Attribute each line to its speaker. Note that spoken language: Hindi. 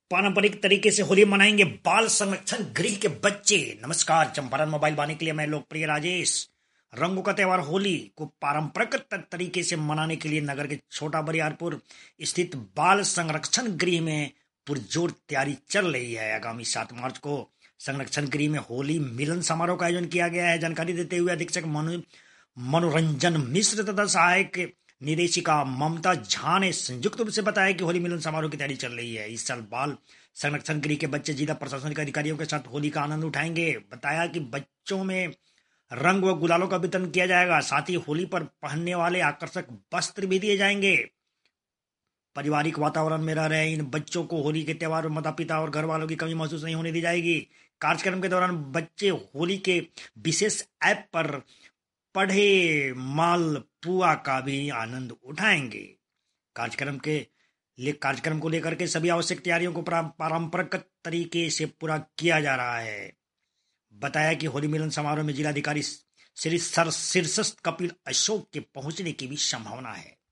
Speaker 1: पारंपरिक तरीके से होली मनाएंगे बाल संरक्षण गृह के बच्चे। नमस्कार, चंपारण मोबाइल वाणी के लिए मैं लोकप्रिय राजेश। रंगों का त्योहार होली को पारंपरिक तरीके से मनाने के लिए नगर के छोटा बरियारपुर स्थित बाल संरक्षण गृह में पुरजोर तैयारी चल रही है। आगामी 7 मार्च को संरक्षण गृह में होली मिलन समारोह का आयोजन किया गया है। जानकारी देते हुए अधीक्षक मनोरंजन मिश्र तथा सहायक निदेशिका ममता झा ने संयुक्त रूप से बताया कि होली मिलन समारोह की तैयारी चल रही है। इस साल बाल संरक्षण गृह के बच्चे जिला प्रशासनिक अधिकारियों के साथ होली का आनंद उठाएंगे। बताया कि बच्चों में रंग व गुलालों का वितरण किया जाएगा। साथ ही होली पर पहनने वाले आकर्षक वस्त्र भी दिए जाएंगे। पारिवारिक वातावरण में रह रहे इन बच्चों को होली के त्योहार में माता पिता और घर वालों की कमी महसूस नहीं होने दी जाएगी। कार्यक्रम के दौरान बच्चे होली के विशेष ऐप पर पढ़े मालपुआ का भी आनंद उठाएंगे। कार्यक्रम को लेकर के सभी आवश्यक तैयारियों को पारंपरिक तरीके से पूरा किया जा रहा है। बताया कि होली मिलन समारोह में जिलाधिकारी श्री सर शीर्षस्थ कपिल अशोक के पहुंचने की भी संभावना है।